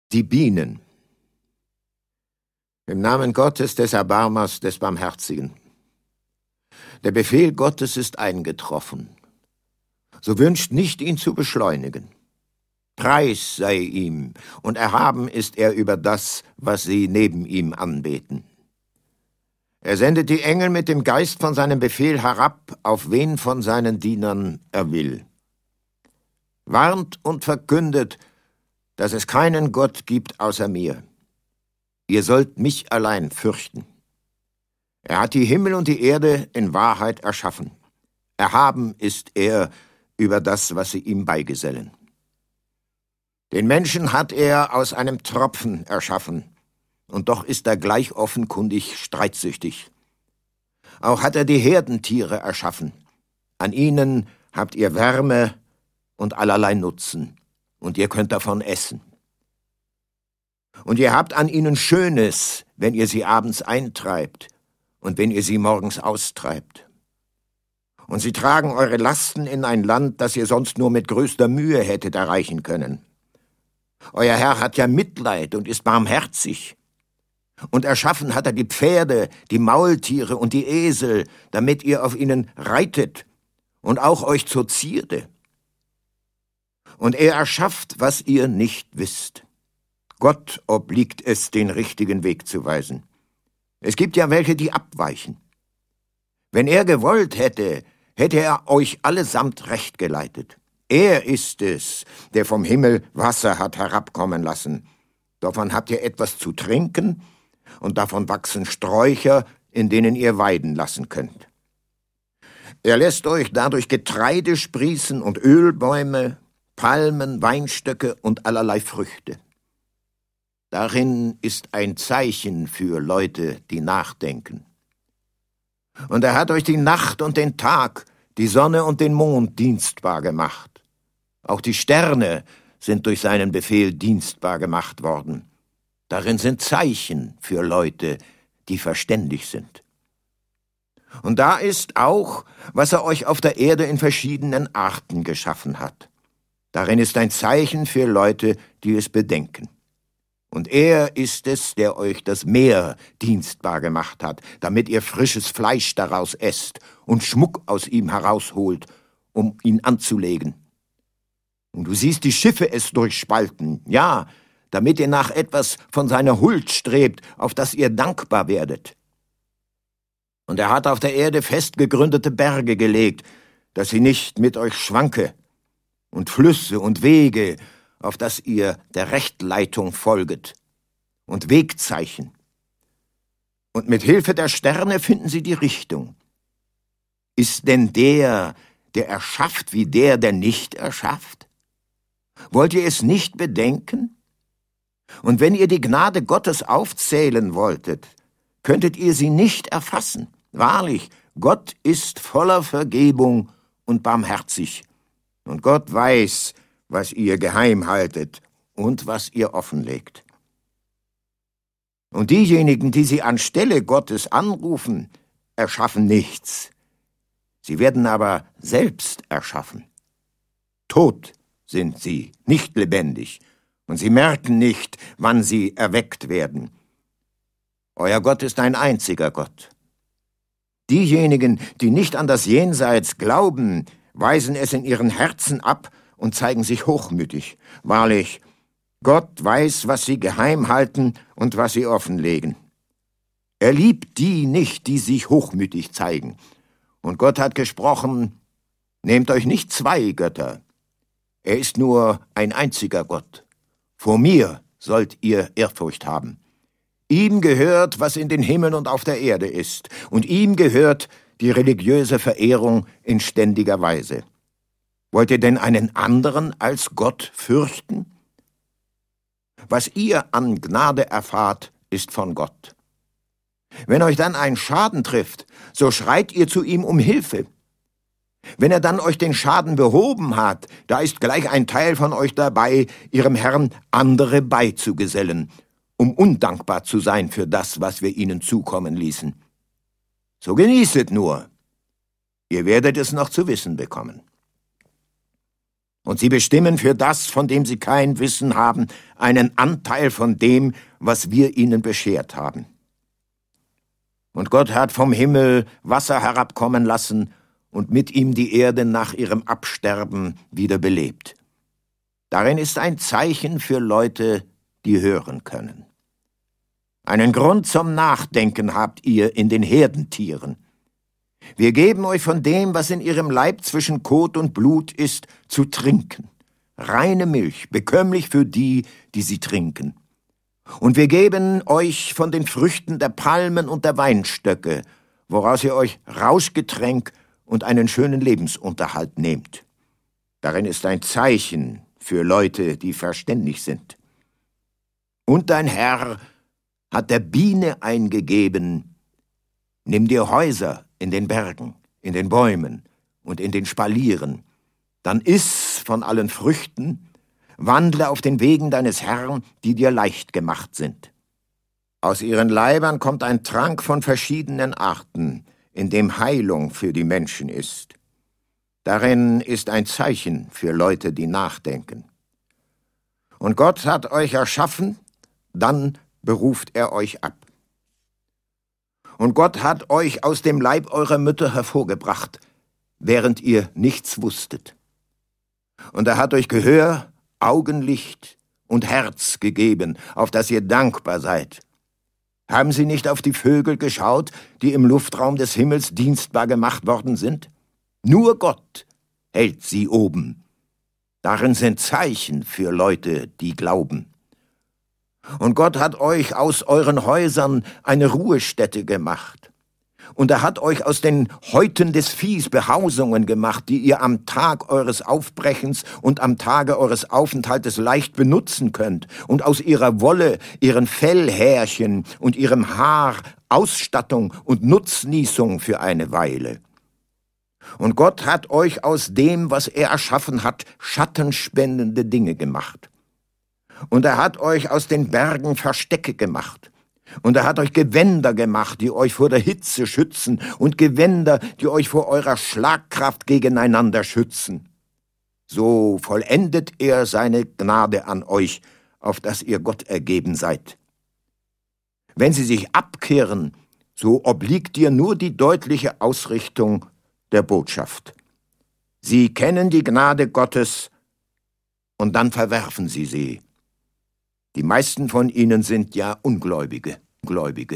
Die Bienen. Im Namen Gottes, des Erbarmers, des Barmherzigen. Der Befehl Gottes ist eingetroffen. So wünscht nicht, ihn zu beschleunigen. Preis sei ihm, und erhaben ist er über das, was sie neben ihm anbeten. Er sendet die Engel mit dem Geist von seinem Befehl herab, auf wen von seinen Dienern er will. Warnt und verkündet, dass es keinen Gott gibt außer mir. Ihr sollt mich allein fürchten. Er hat die Himmel und die Erde in Wahrheit erschaffen. Erhaben ist er über das, was sie ihm beigesellen. Den Menschen hat er aus einem Tropfen erschaffen, und doch ist er gleich offenkundig streitsüchtig. Auch hat er die Herdentiere erschaffen. An ihnen habt ihr Wärme und allerlei Nutzen, und ihr könnt davon essen. Und ihr habt an ihnen Schönes, wenn ihr sie abends eintreibt und wenn ihr sie morgens austreibt. Und sie tragen eure Lasten in ein Land, das ihr sonst nur mit größter Mühe hättet erreichen können. Euer Herr hat ja Mitleid und ist barmherzig. Und erschaffen hat er die Pferde, die Maultiere und die Esel, damit ihr auf ihnen reitet und auch euch zur Zierde. Und er erschafft, was ihr nicht wisst. Gott obliegt es, den richtigen Weg zu weisen. Es gibt ja welche, die abweichen. Wenn er gewollt hätte, hätte er euch allesamt recht geleitet. Er ist es, der vom Himmel Wasser hat herabkommen lassen. Davon habt ihr etwas zu trinken, und davon wachsen Sträucher, in denen ihr weiden lassen könnt. Er lässt euch dadurch Getreide sprießen und Ölbäume, Palmen, Weinstöcke und allerlei Früchte. Darin ist ein Zeichen für Leute, die nachdenken. Und er hat euch die Nacht und den Tag, die Sonne und den Mond dienstbar gemacht. Auch die Sterne sind durch seinen Befehl dienstbar gemacht worden. Darin sind Zeichen für Leute, die verständig sind. Und da ist auch, was er euch auf der Erde in verschiedenen Arten geschaffen hat. Darin ist ein Zeichen für Leute, die es bedenken. Und er ist es, der euch das Meer dienstbar gemacht hat, damit ihr frisches Fleisch daraus esst und Schmuck aus ihm herausholt, um ihn anzulegen. Und du siehst die Schiffe es durchspalten, ja, damit ihr nach etwas von seiner Huld strebt, auf das ihr dankbar werdet. Und er hat auf der Erde fest gegründete Berge gelegt, dass sie nicht mit euch schwanke, und Flüsse und Wege, auf das ihr der Rechtleitung folget, und Wegzeichen. Und mit Hilfe der Sterne finden sie die Richtung. Ist denn der erschafft, wie der nicht erschafft? Wollt ihr es nicht bedenken? Und wenn ihr die Gnade Gottes aufzählen wolltet, könntet ihr sie nicht erfassen. Wahrlich, Gott ist voller Vergebung und barmherzig. Und Gott weiß, was ihr geheim haltet und was ihr offenlegt. Und diejenigen, die sie anstelle Gottes anrufen, erschaffen nichts. Sie werden aber selbst erschaffen. Tot sind sie, nicht lebendig, und sie merken nicht, wann sie erweckt werden. Euer Gott ist ein einziger Gott. Diejenigen, die nicht an das Jenseits glauben, weisen es in ihren Herzen ab und zeigen sich hochmütig. Wahrlich, Gott weiß, was sie geheim halten und was sie offenlegen. Er liebt die nicht, die sich hochmütig zeigen. Und Gott hat gesprochen, nehmt euch nicht zwei Götter. Er ist nur ein einziger Gott. Vor mir sollt ihr Ehrfurcht haben. Ihm gehört, was in den Himmeln und auf der Erde ist, und ihm gehört die religiöse Verehrung in ständiger Weise. Wollt ihr denn einen anderen als Gott fürchten? Was ihr an Gnade erfahrt, ist von Gott. Wenn euch dann ein Schaden trifft, so schreit ihr zu ihm um Hilfe. Wenn er dann euch den Schaden behoben hat, da ist gleich ein Teil von euch dabei, ihrem Herrn andere beizugesellen, um undankbar zu sein für das, was wir ihnen zukommen ließen. So genießet nur, ihr werdet es noch zu wissen bekommen. Und sie bestimmen für das, von dem sie kein Wissen haben, einen Anteil von dem, was wir ihnen beschert haben. Und Gott hat vom Himmel Wasser herabkommen lassen und mit ihm die Erde nach ihrem Absterben wieder belebt. Darin ist ein Zeichen für Leute, die hören können. Einen Grund zum Nachdenken habt ihr in den Herdentieren. Wir geben euch von dem, was in ihrem Leib zwischen Kot und Blut ist, zu trinken. Reine Milch, bekömmlich für die, die sie trinken. Und wir geben euch von den Früchten der Palmen und der Weinstöcke, woraus ihr euch Rauschgetränk und einen schönen Lebensunterhalt nehmt. Darin ist ein Zeichen für Leute, die verständig sind. Und dein Herr hat der Biene eingegeben: Nimm dir Häuser in den Bergen, in den Bäumen und in den Spalieren, dann iss von allen Früchten, wandle auf den Wegen deines Herrn, die dir leicht gemacht sind. Aus ihren Leibern kommt ein Trank von verschiedenen Arten, in dem Heilung für die Menschen ist. Darin ist ein Zeichen für Leute, die nachdenken. Und Gott hat euch erschaffen, dann beruft er euch ab. Und Gott hat euch aus dem Leib eurer Mütter hervorgebracht, während ihr nichts wusstet. Und er hat euch Gehör, Augenlicht und Herz gegeben, auf das ihr dankbar seid. Haben Sie nicht auf die Vögel geschaut, die im Luftraum des Himmels dienstbar gemacht worden sind? Nur Gott hält sie oben. Darin sind Zeichen für Leute, die glauben. Und Gott hat euch aus euren Häusern eine Ruhestätte gemacht. Und er hat euch aus den Häuten des Viehs Behausungen gemacht, die ihr am Tag eures Aufbrechens und am Tage eures Aufenthaltes leicht benutzen könnt, und aus ihrer Wolle, ihren Fellhärchen und ihrem Haar Ausstattung und Nutznießung für eine Weile. Und Gott hat euch aus dem, was er erschaffen hat, schattenspendende Dinge gemacht. Und er hat euch aus den Bergen Verstecke gemacht. Und er hat euch Gewänder gemacht, die euch vor der Hitze schützen, und Gewänder, die euch vor eurer Schlagkraft gegeneinander schützen. So vollendet er seine Gnade an euch, auf dass ihr Gott ergeben seid. Wenn sie sich abkehren, so obliegt dir nur die deutliche Ausrichtung der Botschaft. Sie kennen die Gnade Gottes, und dann verwerfen sie sie. Die meisten von ihnen sind ja Ungläubige.